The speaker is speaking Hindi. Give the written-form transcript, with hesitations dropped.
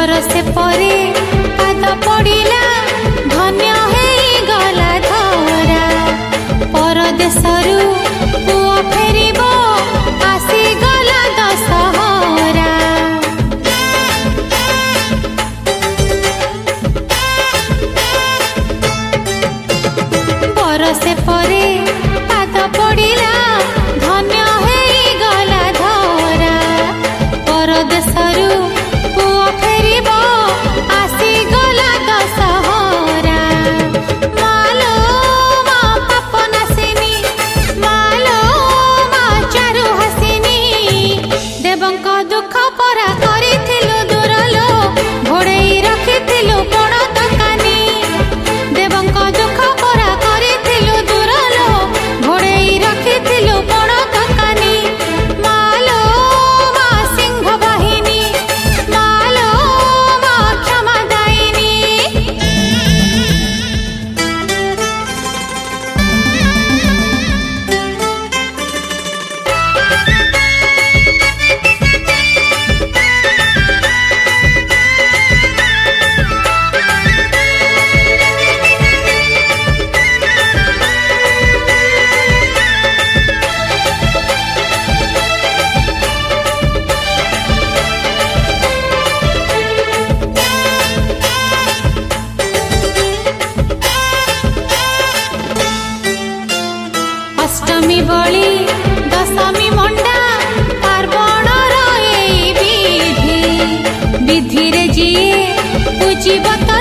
बरसे परे पाद पड़िला धन्य हेई गला धरा परदेशरू पुआ फेरिब आसी गला दशहरा बरसे परे पाद पड़िला धन्य हेई गला धरा परदेशरू पुआ फेरिब आसी गला दशहरा मालो मा पाप नासिनी मालो मा चारु हसिनी देवंक दुख परा करिथिलु दुरलो घोड़ेई रखिथिलु कोण तकानी देवंक दुख परा करिथिलु दुरलो घोड़ेई रखिथिलु कोण तकानी मालो मा सिंह बाहिनी मालो मा क्षमा दायिनी अष्टमी बलि दशमी मंडा पार्वण विधि विधि रे जी पूजिब